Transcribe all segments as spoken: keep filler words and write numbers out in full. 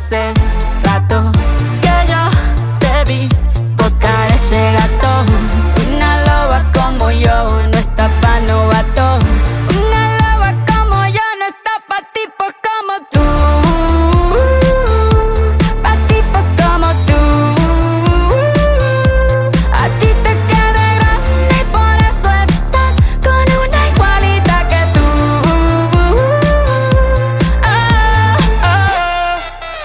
hace rato que yo te vi tocar ese gato. Una loba como yo no está pa' novato. Una loba como yo no está pa' tipos como tú. Pa' tipos como tú. A ti te queda grande y por eso estás con una igualita que tú. Oh, oh.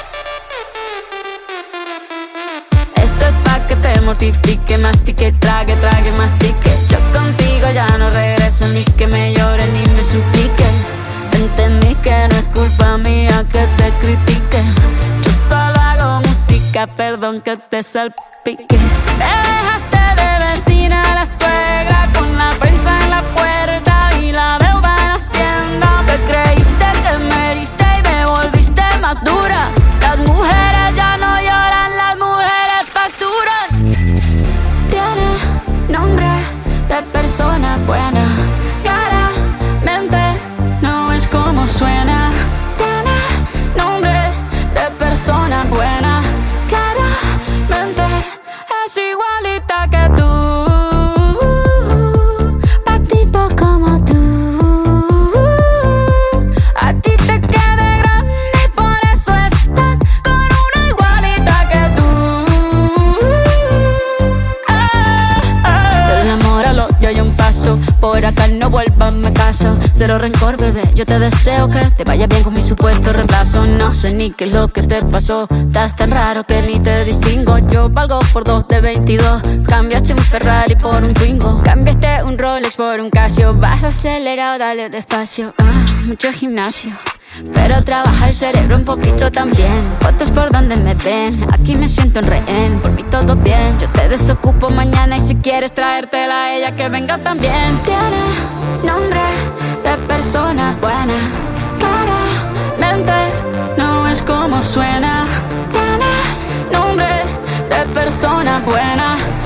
Esto es pa' que te mortifique, mastique, trague, trague, mastique. Yo contigo ya no regreso, ni que me llore ni me suplique. Entendí que no es culpa mía que te critique. Yo solo hago música, perdón que te salpique. Te dejaste de vecina a la suegra con la prensa en la puerta y la deuda en Hacienda. Te creíste que me heriste y me volviste más dura. Las mujeres ya no lloran, las mujeres facturan. Tiene nombre de persona buena, claramente no es como suena. Tiene nombre de persona buena, claramente es igualita que tú. Pa' tipo como tú. A ti te queda grande y por eso estás con una igualita que tú. Ah, ah. Del amor al odio hay un paso, por acá no vuelvas, me caso. Cero rencor, bebé, yo te deseo que te vaya bien con mi supuesto reemplazo. No sé ni qué es lo que te pasó, estás tan raro que ni te distingo. Yo valgo por dos de veintidós, cambiaste un Ferrari por un Twingo. Cambiaste un Rolex por un Casio, vas acelerado, dale despacio. Ah, mucho gimnasio, pero trabaja el cerebro un poquito también. Fotos por donde me ven, aquí me siento en rehén. Por mí todo bien, yo te desocupo mañana. Y si quieres traértela a ella, que venga también. Tiene nombre de persona buena, claramente no es como suena. Tiene nombre de persona buena,